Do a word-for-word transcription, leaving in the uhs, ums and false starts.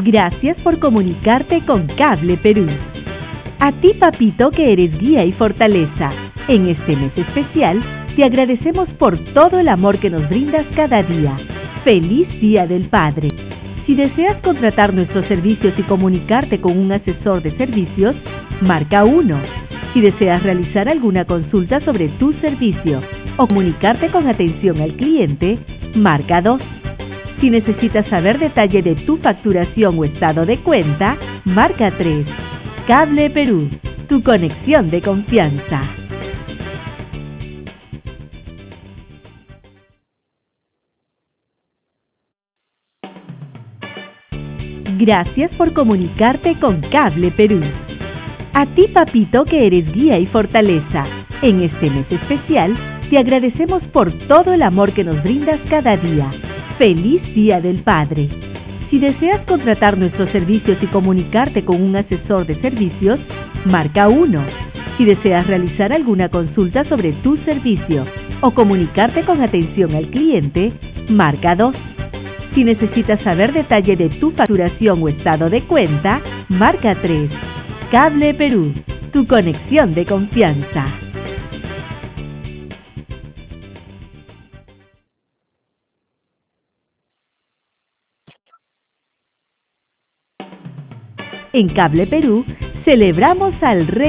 Gracias por comunicarte con Cable Perú. A ti, papito, que eres guía y fortaleza, en este mes especial te agradecemos por todo el amor que nos brindas cada día. ¡Feliz Día del Padre! Si deseas contratar nuestros servicios y comunicarte con un asesor de servicios, marca uno. Si deseas realizar alguna consulta sobre tu servicio o comunicarte con atención al cliente, marca dos. Si necesitas saber detalle de tu facturación o estado de cuenta, marca tres. Cable Perú, tu conexión de confianza. Gracias por comunicarte con Cable Perú. A ti, papito, que eres guía y fortaleza, en este mes especial te agradecemos por todo el amor que nos brindas cada día. ¡Feliz Día del Padre! Si deseas contratar nuestros servicios y comunicarte con un asesor de servicios, marca uno. Si deseas realizar alguna consulta sobre tu servicio o comunicarte con atención al cliente, marca dos. Si necesitas saber detalle de tu facturación o estado de cuenta, marca tres. Cable Perú, tu conexión de confianza. En Cable Perú celebramos al Rey.